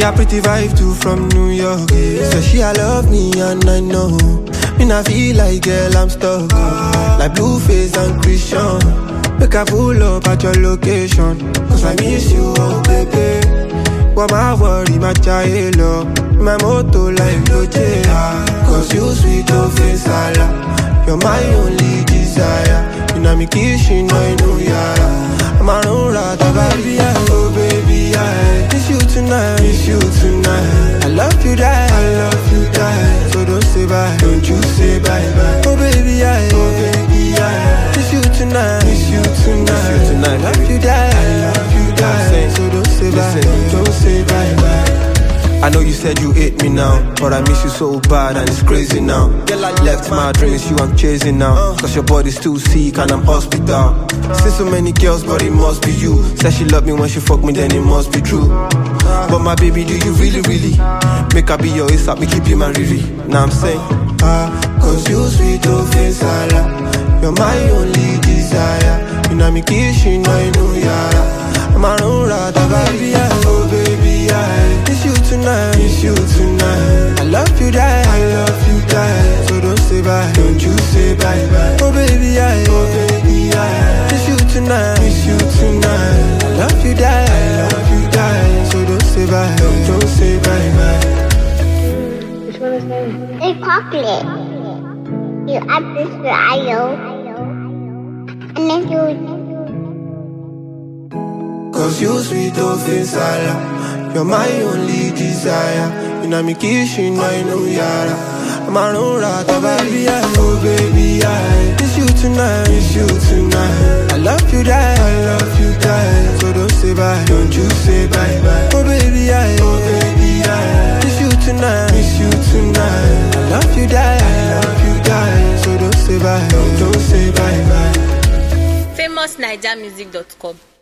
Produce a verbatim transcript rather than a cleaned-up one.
got pretty vibe too from New York. Yeah. So she I love me and I know. Me not feel like girl I'm stuck. Like Blueface and Christian. Make I pull up at your location. Cause I miss you, oh baby. What my worry, my child, my motto like Loche. Cause you sweet, oh face, Allah. You're my only desire. You know me kissing, I know yara. I'm a own rata, baby, oh baby, I miss you tonight, miss you tonight. I love you, die, I love you, die. So don't say bye, don't you say bye, bye. Oh baby, I, oh baby, I miss you tonight, miss you tonight. Miss you tonight, I love you, die, I love you, die. So don't say bye, don't say bye, bye. I know you said you hate me now, but I miss you so bad and it's crazy now. Left my dreams, you I'm chasing now. Cause your body's too sick and I'm hospital. See so many girls, but it must be you. Said she love me when she fuck me, then it must be true. But my baby, do you really, really make her be your ace up, me keep you my Riri? Now I'm saying, ah, cause you sweet, oh face, Allah. You're my only desire. You know me kissing, I know yara. I'm a own rata, baby, oh baby, I miss you tonight, miss you tonight. I love you, die, I love you, die. So don't say bye, don't you say bye, bye. Oh baby, I, oh baby, I miss you tonight, miss you tonight. I love you, die, I love you, die. So don't say bye, don't, don't say bye, bye. Which one is that? It's chocolate. You add this to Ayo. And then you... Cause you sweet, oh face, Allah. You're my only desire. You know me kissing, I know yara. I'm a own rata, baby, I, oh baby, I miss you tonight, miss you tonight. I love you, die, I love you, die. So don't say bye, don't you say bye, bye. Oh baby, I, oh baby, I miss you tonight, miss you tonight. I love you, die, I love you, die. So don't say bye, don't, don't say bye, bye. famous naija music dot com